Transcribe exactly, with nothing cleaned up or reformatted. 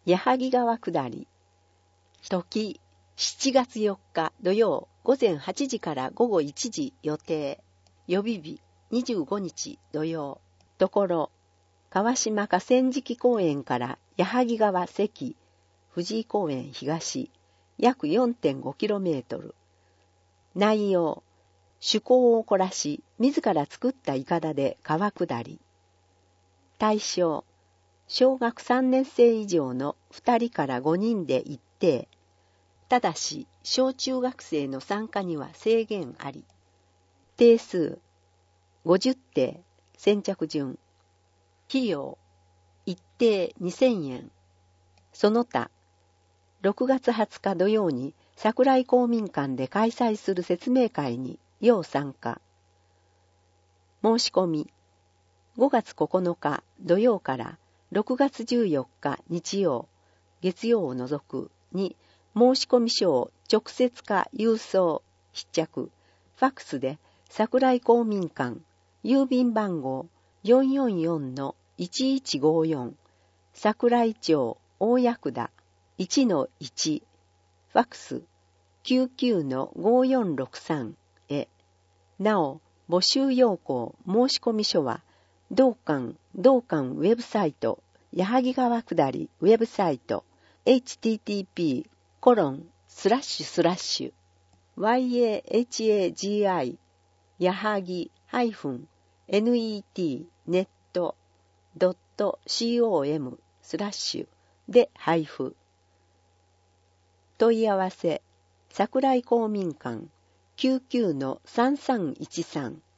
矢作川下り。時、しちがつよっか土曜午前はちじから午後いちじ予定。予備日にじゅうごにち土曜。ところ、川島河川敷公園から矢作川関、藤井公園東、約 よんてんごキロメートル。内容、趣向を凝らし、自ら作ったいかだで川下り。対象、小学さんねんせい以上のふたりからごにんで一定。ただし、小中学生の参加には制限あり。定数、ごじゅってい、先着順。費用、一定にせんえん。その他、ろくがつはつか土曜に桜井公民館で開催する説明会に要参加。申し込み、ごがつここのか土曜からろくがつじゅうよっか日曜、月曜を除くに申し込み書を直接か郵送、必着、ファックスで桜井公民館、郵便番号 よんよんよんのいちいちごよん、桜井町大矢倉 いちのいち、ファックス きゅうきゅうのごよんろくさん へ。なお、募集要項申し込み書は、同館、同館ウェブサイト、矢作川下りウェブサイト、エイチティーティーピーコロンスラッシュスラッシュ ワイエーエイチエージーアイ やはぎ -net ネット ドット com スラッシュで配布。問い合わせ、桜井公民館 きゅうきゅうのさんさんいちさん